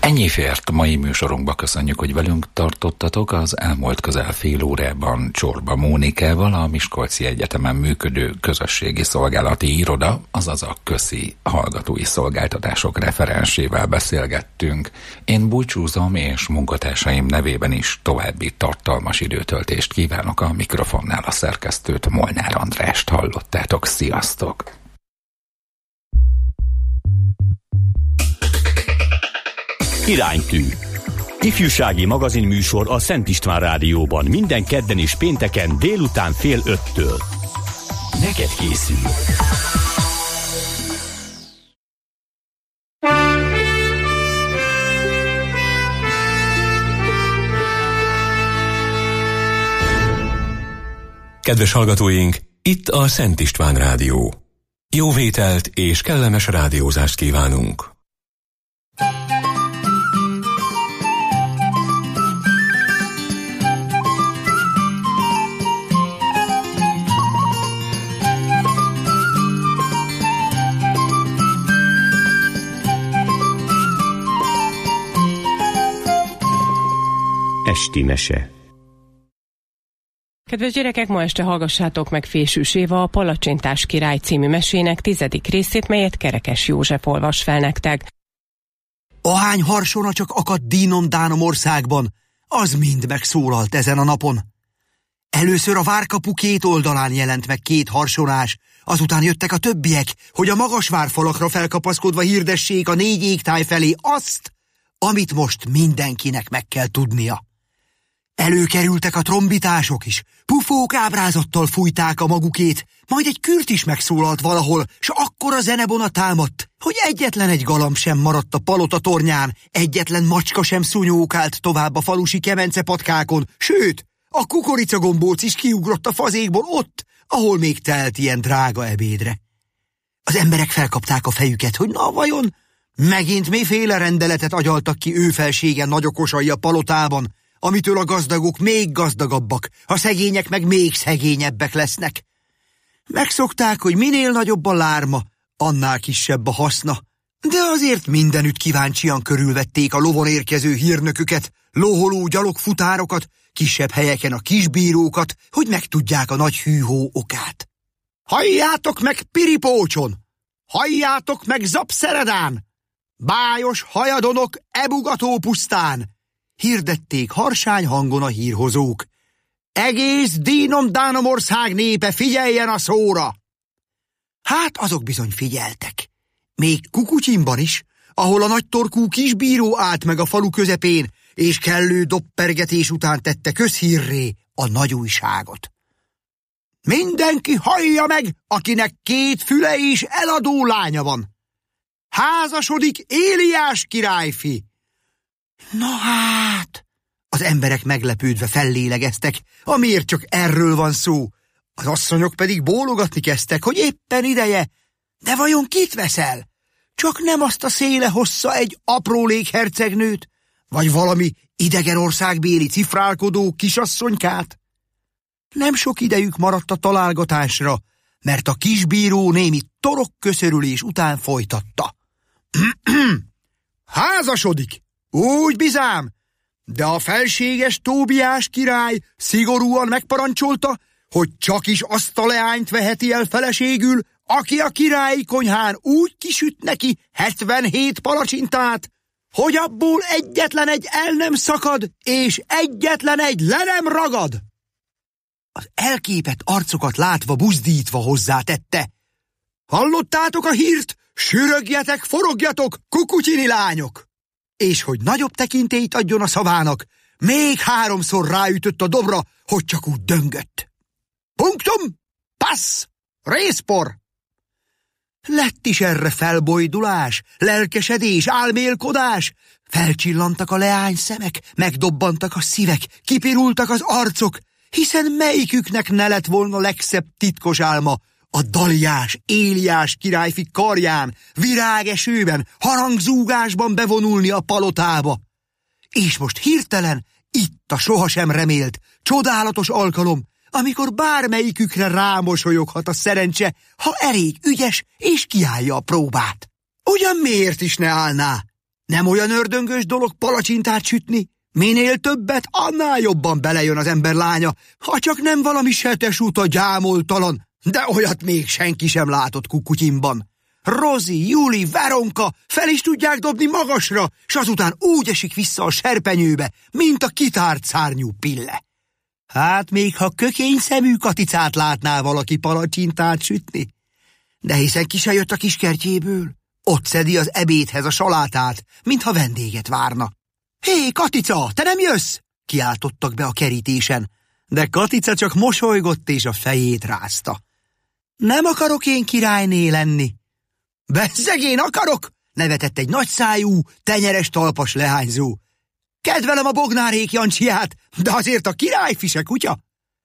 Ennyi fért mai műsorunkba, köszönjük, hogy velünk tartottatok. Az elmúlt közel fél órában Csorba Mónikával, a Miskolci Egyetemen működő közösségi szolgálati iroda, azaz a közi hallgatói szolgáltatások referensével beszélgettünk. Én búcsúzom, és munkatársaim nevében is további tartalmas időtöltést kívánok. A mikrofonnál a szerkesztőt, Molnár Andrást hallottátok. Sziasztok! Iránytű. Ifjúsági magazinműsor a Szent István Rádióban minden kedden és pénteken délután fél öttől. Neked készül. Kedves hallgatóink, itt a Szent István Rádió. Jó vételt és kellemes rádiózást kívánunk! Esti mese. Kedves gyerekek, ma este hallgassátok meg Fésűs Éva a Palacsintás király című mesének tizedik részét, melyet Kerekes József olvas fel nektek. Ahány harsona csak akadt dínom-dánom országban, az mind megszólalt ezen a napon. Először a várkapu két oldalán jelent meg két harsonás, azután jöttek a többiek, hogy a magas várfalakra felkapaszkodva hirdessék a négy égtáj felé azt, amit most mindenkinek meg kell tudnia. Előkerültek a trombitások is, pufók ábrázattal fújták a magukét, majd egy kürt is megszólalt valahol, s akkora zenebona támadt, hogy egyetlen egy galamb sem maradt a palota tornyán, egyetlen macska sem szunyókált tovább a falusi kemencepatkákon, sőt, a kukoricagombóc is kiugrott a fazékból ott, ahol még telt ilyen drága ebédre. Az emberek felkapták a fejüket, hogy na vajon megint miféle rendeletet agyaltak ki ő felsége nagyokosai a palotában, amitől a gazdagok még gazdagabbak, a szegények meg még szegényebbek lesznek. Megszokták, hogy minél nagyobb a lárma, annál kisebb a haszna, de azért mindenütt kíváncsian körülvették a lovon érkező hírnököket, lóholó gyalogfutárokat, kisebb helyeken a kisbírókat, hogy megtudják a nagy hűhó okát. Halljátok meg Piripócson! Halljátok meg Zapszeredán! Bájos hajadonok ebugató pusztán! Hirdették harsány hangon a hírhozók. Egész dínom-dánom ország népe figyeljen a szóra! Hát azok bizony figyeltek. Még Kukucsinban is, ahol a nagytorkú kisbíró állt meg a falu közepén, és kellő doppergetés után tette közhírré a nagy újságot. Mindenki hallja meg, akinek két füle és eladó lánya van. Házasodik Éliás királyfi. Na hát, az emberek meglepődve fellélegeztek, amiért csak erről van szó. Az asszonyok pedig bólogatni kezdtek, hogy éppen ideje. De vajon kit veszel? Csak nem azt a széle hossza egy aprólék hercegnőt, vagy valami idegen országbéli cifrálkodó kisasszonykát? Nem sok idejük maradt a találgatásra, mert a kisbíró némi torokköszörülés után folytatta. Házasodik! Úgy bizám, de a felséges Tóbiás király szigorúan megparancsolta, hogy csak is azt a leányt veheti el feleségül, aki a királyi konyhán úgy kisüt neki hetvenhét palacsintát, hogy abból egyetlen egy el nem szakad, és egyetlen egy le nem ragad. Az elképett arcokat látva buzdítva hozzátette. Hallottátok a hírt? Sürögjetek, forogjatok, kukucsini lányok! És hogy nagyobb tekintélyt adjon a szavának, még háromszor ráütött a dobra, hogy csak úgy döngött. Punktum, passz, részpor! Lett is erre felbojdulás, lelkesedés, álmélkodás. Felcsillantak a leány szemek, megdobbantak a szívek, kipirultak az arcok, hiszen melyiküknek ne lett volna legszebb titkos álma, a Daliás, Éliás királyfi karján, virágesőben, harangzúgásban bevonulni a palotába. És most hirtelen itt a sohasem remélt, csodálatos alkalom, amikor bármelyikükre rámosolyoghat a szerencse, ha elég ügyes és kiállja a próbát. Ugyan miért is ne állná? Nem olyan ördöngös dolog palacsintát sütni? Minél többet, annál jobban belejön az ember lánya, ha csak nem valami setesúta gyámoltalan, de olyat még senki sem látott Kukutyinban. Rozi, Juli, Veronka fel is tudják dobni magasra, s azután úgy esik vissza a serpenyőbe, mint a kitárt szárnyú pille. Hát még ha kökény szemű Katicát látná valaki palacsintát sütni. De hiszen ki se jött a kiskertjéből. Ott szedi az ebédhez a salátát, mintha vendéget várna. Hé, Katica, te nem jössz? Kiáltottak be a kerítésen, de Katica csak mosolygott és a fejét rázta. Nem akarok én királyné lenni. Bezzeg én akarok, nevetett egy nagyszájú, tenyeres talpas leányzó. Kedvelem a Bognárék Jancsiját, de azért a királyfi se kutya.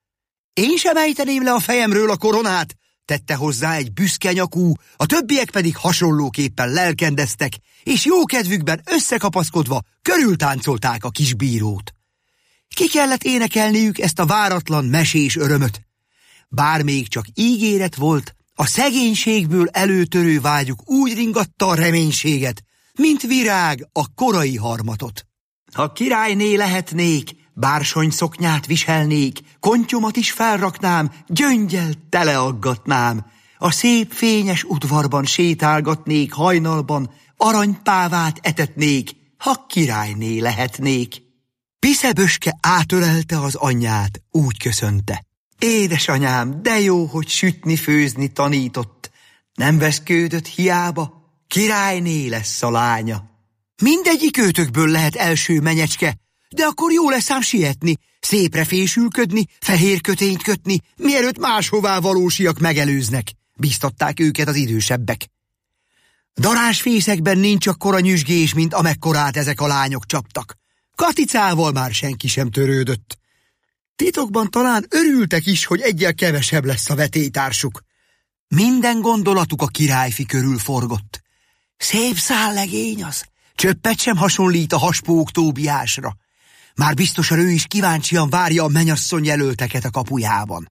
Én sem ejteném le a fejemről a koronát, tette hozzá egy büszke nyakú, a többiek pedig hasonlóképpen lelkendeztek, és jókedvükben összekapaszkodva körültáncolták a kis bírót. Ki kellett énekelniük ezt a váratlan mesés örömöt. Bár még csak ígéret volt, a szegénységből előtörő vágyuk úgy ringatta a reménységet, mint virág a korai harmatot. Ha királyné lehetnék, bársony szoknyát viselnék, kontyomat is felraknám, gyöngyel teleaggatnám, a szép fényes udvarban sétálgatnék hajnalban, aranypávát etetnék, ha királyné lehetnék. Piszeböske átölelte az anyját, úgy köszönte. Édesanyám, de jó, hogy sütni-főzni tanított. Nem veszkődött hiába, királyné lesz a lánya. Mindegyik őtökből lehet első menyecske, de akkor jó lesz ám sietni, szépre fésülködni, fehér kötényt kötni, mielőtt máshová valósiak megelőznek, bíztatták őket az idősebbek. Darásfészekben nincs akkora nyüzsgés, mint amekkorát ezek a lányok csaptak. Katicával már senki sem törődött. Titokban talán örültek is, hogy egyel kevesebb lesz a vetélytársuk. Minden gondolatuk a királyfi körül forgott. Szép szállegény az, csöppet sem hasonlít a haspók Tóbiásra. Már biztosan ő is kíváncsian várja a menyasszony jelölteket a kapujában.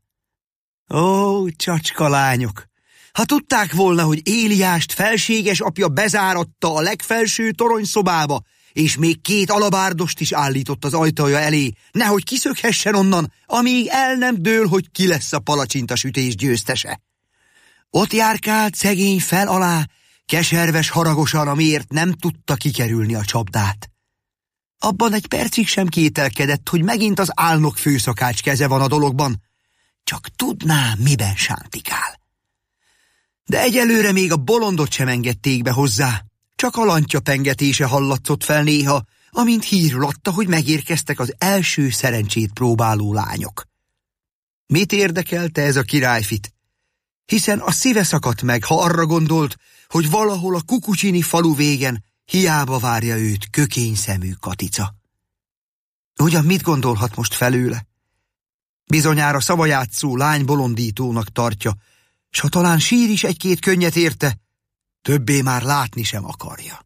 Ó, csacska lányok! Ha tudták volna, hogy Éliást felséges apja bezáratta a legfelső toronyszobába, és még két alabárdost is állított az ajtaja elé, nehogy kiszökhessen onnan, amíg el nem dől, hogy ki lesz a palacsintasütés győztese. Ott járkált szegény fel alá, keserves haragosan, amiért nem tudta kikerülni a csapdát. Abban egy percig sem kételkedett, hogy megint az álnok főszakács keze van a dologban, csak tudná, miben sántikál. De egyelőre még a bolondot sem engedték be hozzá, csak a lantya pengetése hallatszott fel néha, amint hírül adta, hogy megérkeztek az első szerencsét próbáló lányok. Mit érdekelte ez a királyfit? Hiszen a szíve szakadt meg, ha arra gondolt, hogy valahol a Kukucsini falu végen hiába várja őt kökényszemű Katica. Ugyan mit gondolhat most felőle? Bizonyára szavajátszó lánybolondítónak tartja, s ha talán sír is egy-két könnyet érte, többé már látni sem akarja.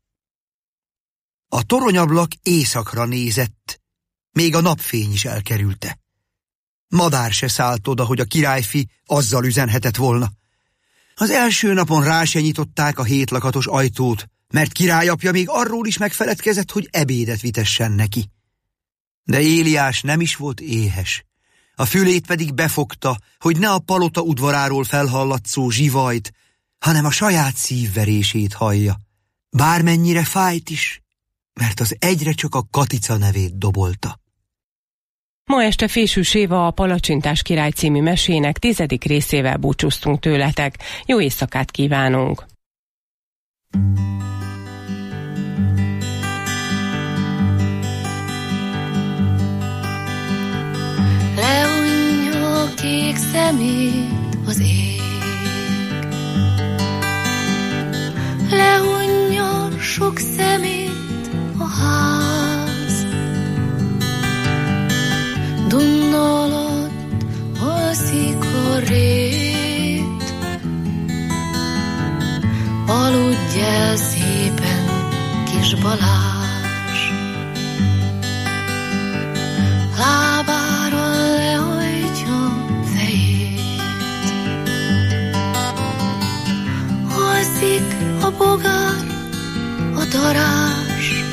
A toronyablak északra nézett, még a napfény is elkerülte. Madár se szállt oda, hogy a királyfi azzal üzenhetett volna. Az első napon rá se nyitották a hétlakatos ajtót, mert királyapja még arról is megfeledkezett, hogy ebédet vitessen neki. De Éliás nem is volt éhes. A fülét pedig befogta, hogy ne a palota udvaráról felhallatszó zsivajt, hanem a saját szívverését hallja. Bármennyire fájt is, mert az egyre csak a Katica nevét dobolta. Ma este Fésűs Éva a Palacsintás király című mesének tizedik részével búcsúztunk tőletek. Jó éjszakát kívánunk! Lehunja a kék szemét az ég, lehunja sok szemét a ház, Duna alatt alszik a rét, aludj el szépen, kis Balázs, lábára lehajtja fejét, alszik a bogár, a darás,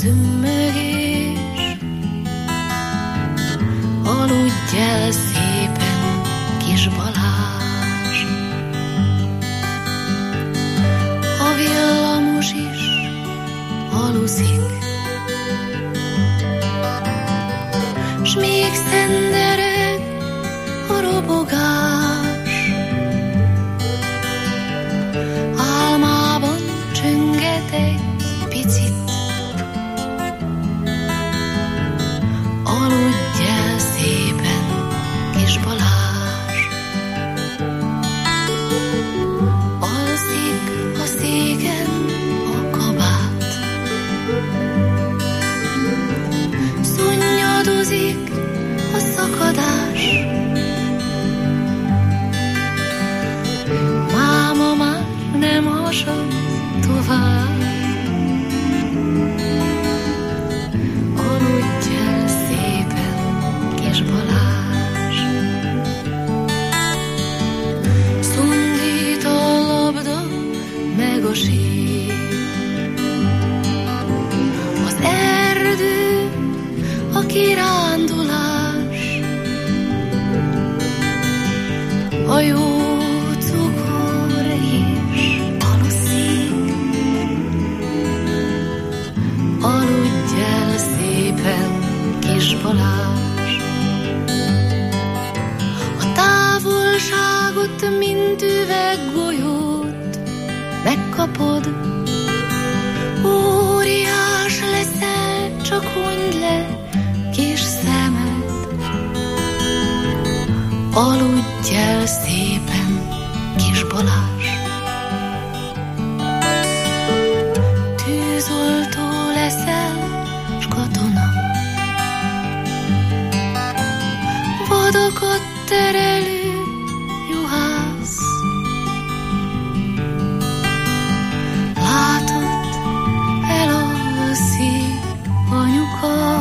zümmögés. Aludj el szépen, kis Balázs. A villamos is aluzik, s még szendereg a robogás. Álmában csönget egy picit. Aludj el szépen, kis Balázs. Alszik a széken a kabát. Szunnyadozik a szakadás. Máma már nem hasad tovább. Aludj el szépen, kis Balázs. Szundít a labda, meg a sír. Az erdő, a kirándulás. A jó cukor is aluszik. Aludj el szépen, kis Balázs. A távolságot, mint üveggolyót megkapod. Óriás leszel, csak hunyd le kis szemed. Aludj el szépen, kis Balázs. Tűzoltó leszel, s katona. Vadakat terelő juhász. Látod, elalszik anyuka.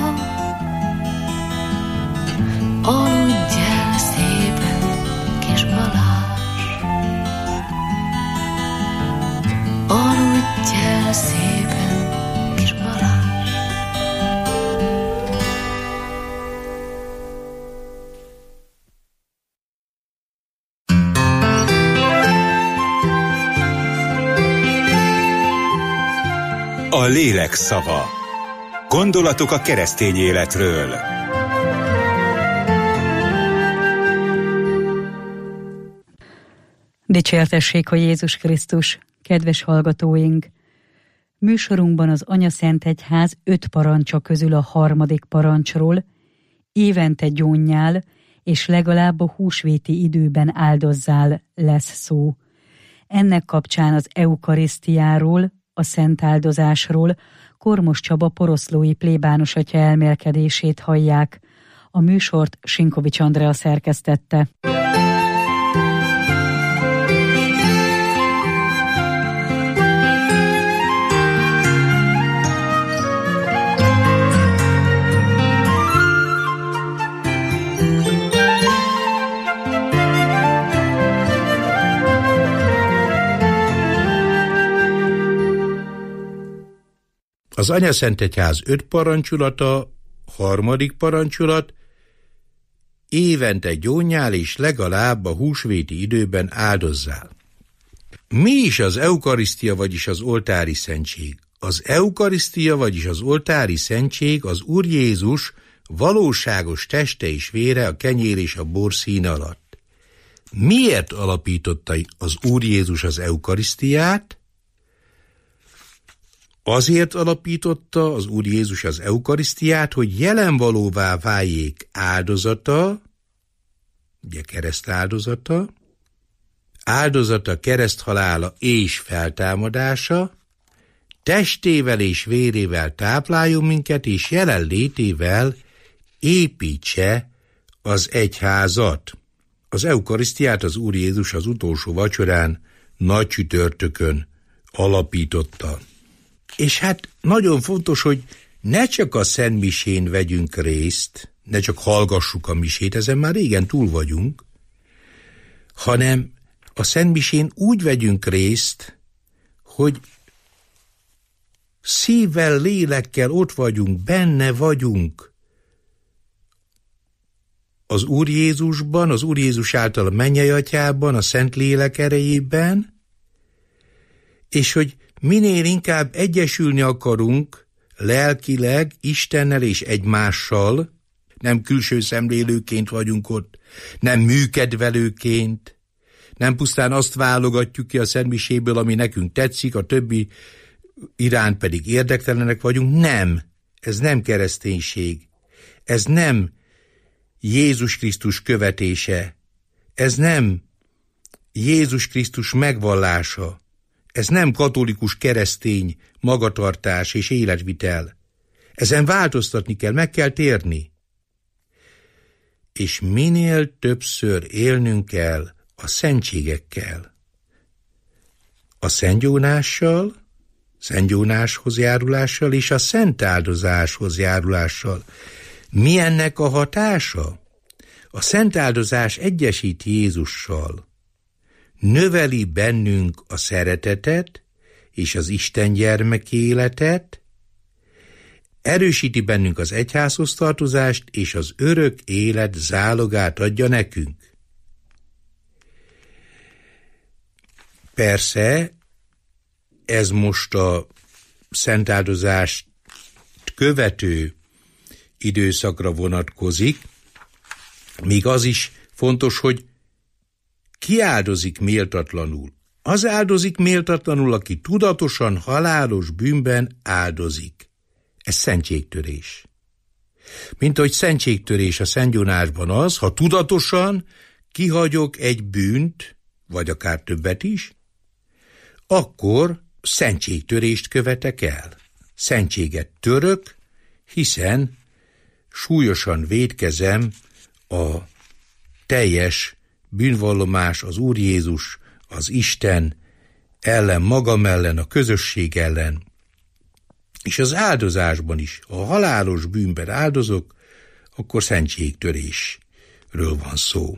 Aludj el szépen, kis Balázs. Aludj el szépen, kis Balázs. A lélek szava. Gondolatok a keresztény életről. Dicsértessék a Jézus Krisztus, kedves hallgatóink! Műsorunkban az Anyaszentegyház öt parancsa közül a harmadik parancsról, évente gyónnyál és legalább a húsvéti időben áldozzál lesz szó. Ennek kapcsán az eukarisztiáról, a szent áldozásról Kormos Csaba poroszlói plébános atya elmélkedését hallják. A műsort Sinkovics Andrea szerkesztette. Az Anyaszentegyház öt parancsolata, harmadik parancsolat, évente gyónnyál és legalább a húsvéti időben áldozzál. Mi is az eukarisztia, vagyis az oltári szentség? Az eukarisztia, vagyis az oltári szentség az Úr Jézus valóságos teste és vére a kenyér és a bor színe alatt. Miért alapította az Úr Jézus az eukarisztiát? Azért alapította az Úr Jézus az eukarisztiát, hogy jelenvalóvá váljék áldozata, ugye kereszt áldozata, áldozata, kereszthalála és feltámadása, testével és vérével tápláljon minket, és jelenlétével építse az egyházat. Az eukarisztiát az Úr Jézus az utolsó vacsorán, nagy csütörtökön alapította. És hát nagyon fontos, hogy ne csak a szentmisén vegyünk részt, ne csak hallgassuk a misét, ezen már régen túl vagyunk, hanem a szentmisén úgy vegyünk részt, hogy szívvel, lélekkel ott vagyunk, benne vagyunk az Úr Jézusban, az Úr Jézus által a mennyei Atyában, a Szentlélek erejében, és hogy minél inkább egyesülni akarunk lelkileg Istennel és egymással, nem külső szemlélőként vagyunk ott, nem műkedvelőként, nem pusztán azt válogatjuk ki a szentmiséből, ami nekünk tetszik, a többi iránt pedig érdektelenek vagyunk. Nem, ez nem kereszténység, ez nem Jézus Krisztus követése, ez nem Jézus Krisztus megvallása, ez nem katolikus keresztény magatartás és életvitel. Ezen változtatni kell, meg kell térni. És minél többször élnünk kell a szentségekkel. A szentgyónással, szentgyónáshoz járulással és a szentáldozáshoz járulással. Mi ennek a hatása? A szentáldozás egyesít Jézussal. Növeli bennünk a szeretetet és az Isten gyermek életet, erősíti bennünk az egyházhoz tartozást, és az örök élet zálogát adja nekünk. Persze, ez most a szentáldozást követő időszakra vonatkozik, még az is fontos, hogy ki áldozik méltatlanul. Az áldozik méltatlanul, aki tudatosan halálos bűnben áldozik. Ez szentségtörés. Mint ahogy szentségtörés a szentgyónásban az, ha tudatosan kihagyok egy bűnt, vagy akár többet is, akkor szentségtörést követek el. Szentséget török, hiszen súlyosan vétkezem a teljes bűnvallomás, az Úr Jézus, az Isten ellen, magam ellen, a közösség ellen, és az áldozásban is, ha halálos bűnben áldozok, akkor szentségtörésről van szó.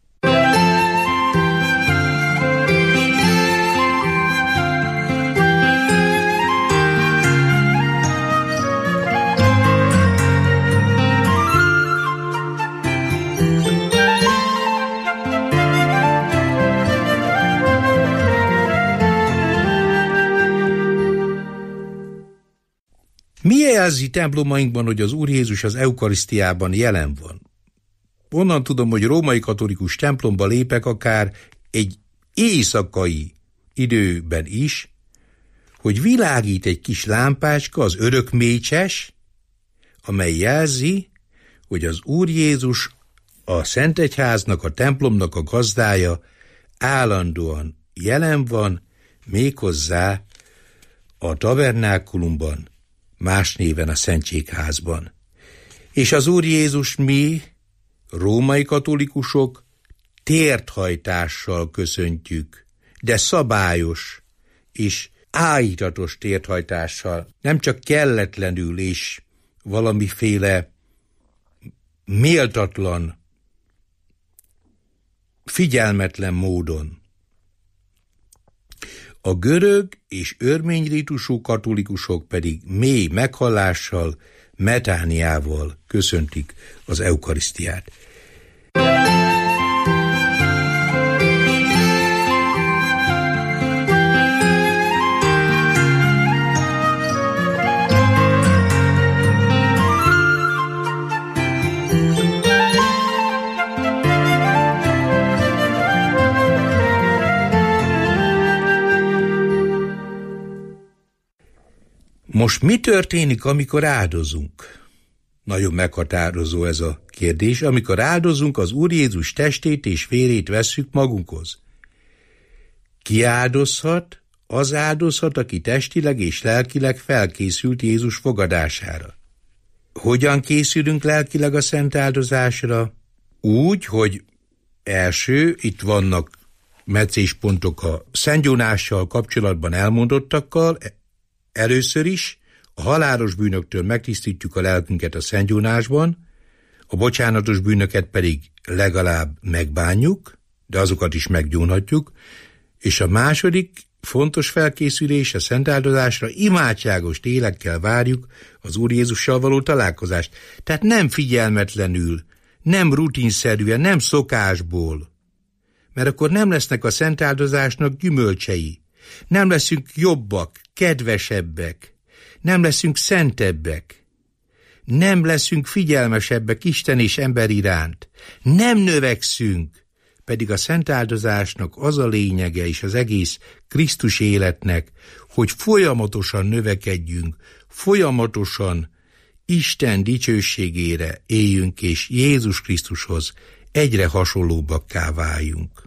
Mi jelzi templomainkban, hogy az Úr Jézus az eukarisztiában jelen van? Onnan tudom, hogy római katolikus templomba lépek akár egy éjszakai időben is, hogy világít egy kis lámpácska, az örökmécses, amely jelzi, hogy az Úr Jézus a Szentegyháznak, a templomnak a gazdája állandóan jelen van, méghozzá a tabernákulumban, más néven a Szentségházban. És az Úr Jézus mi, római katolikusok, térthajtással köszöntjük, de szabályos és állítatos térthajtással, nem csak kelletlenül és valamiféle méltatlan, figyelmetlen módon. A görög és örmény ritusú katolikusok pedig mély meghallással, metániával köszöntik az eukarisztiát. Most mi történik, amikor áldozunk? Nagyon meghatározó ez a kérdés. Amikor áldozunk, az Úr Jézus testét és vérét vesszük magunkhoz. Ki áldozhat? Az áldozhat, aki testileg és lelkileg felkészült Jézus fogadására. Hogyan készülünk lelkileg a szent áldozásra? Úgy, hogy első, itt vannak meccéspontok a szentgyónással kapcsolatban elmondottakkal. Először is a halálos bűnöktől megtisztítjuk a lelkünket a szentgyónásban, a bocsánatos bűnöket pedig legalább megbánjuk, de azokat is meggyónhatjuk, és a második Fontos felkészülés a szentáldozásra, imádságos lélekkel várjuk az Úr Jézussal való találkozást. Tehát nem figyelmetlenül, nem rutinszerűen, nem szokásból. Mert akkor nem lesznek a szentáldozásnak gyümölcsei. Nem leszünk jobbak, kedvesebbek, nem leszünk szentebbek. Nem leszünk figyelmesebbek Isten és ember iránt. Nem növekszünk, pedig a szentáldozásnak az a lényege és az egész Krisztus életnek, hogy folyamatosan növekedjünk, folyamatosan Isten dicsőségére éljünk, és Jézus Krisztushoz egyre hasonlóbbakká váljunk.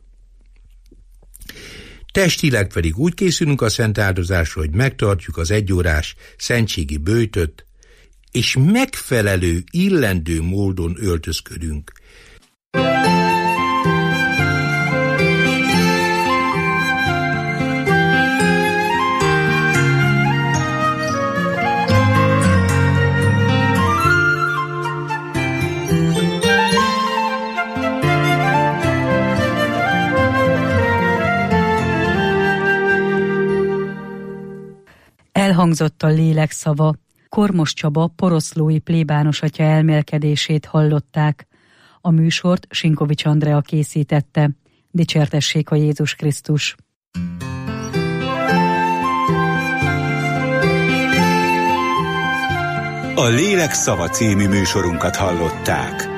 Testileg pedig úgy készülünk a szentáldozásra, hogy megtartjuk az egyórás szentségi böjtöt, és megfelelő, illendő módon öltözködünk. Elhangzott a lélek szava. Kormos Csaba poroszlói plébános atya elmélkedését hallották. A műsort Sinkovics Andrea készítette. Dicsértessék a Jézus Krisztus! A Lélek szava című műsorunkat hallották.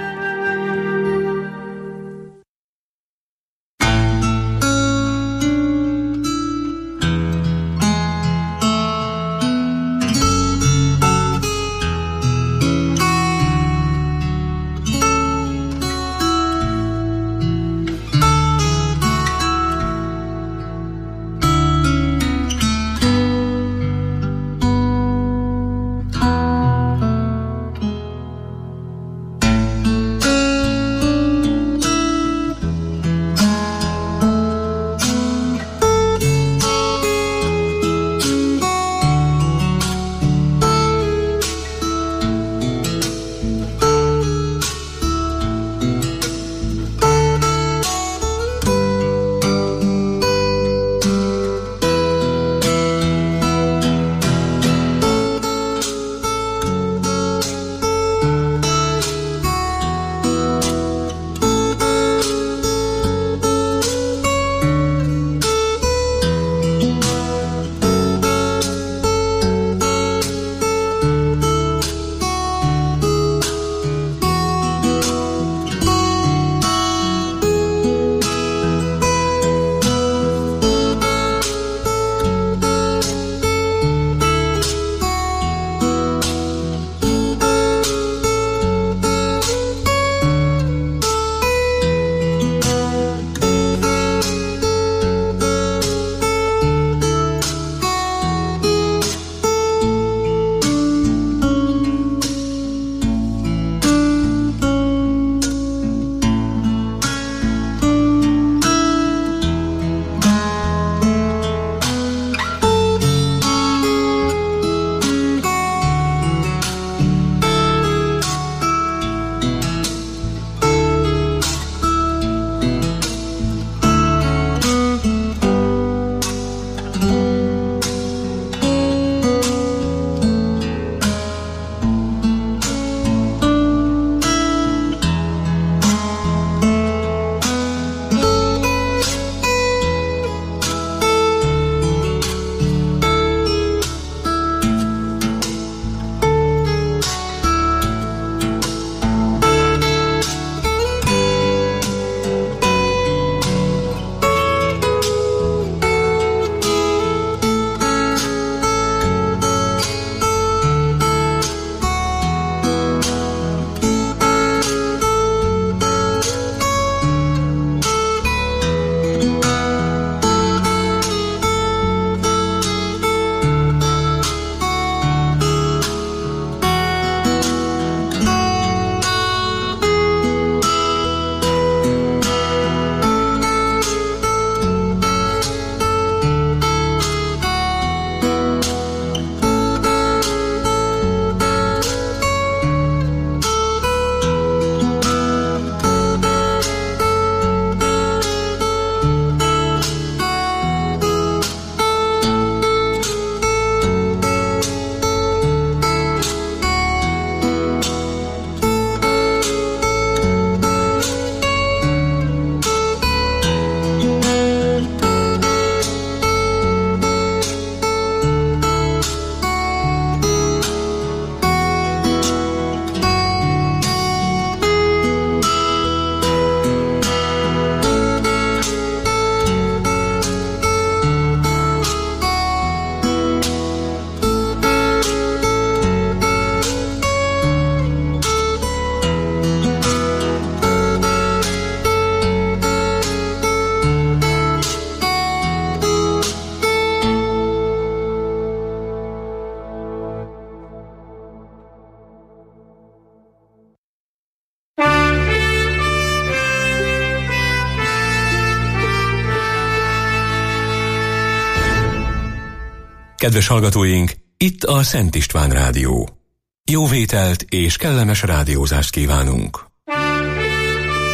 Kedves hallgatóink, itt a Szent István Rádió. Jó vételt és kellemes rádiózást kívánunk!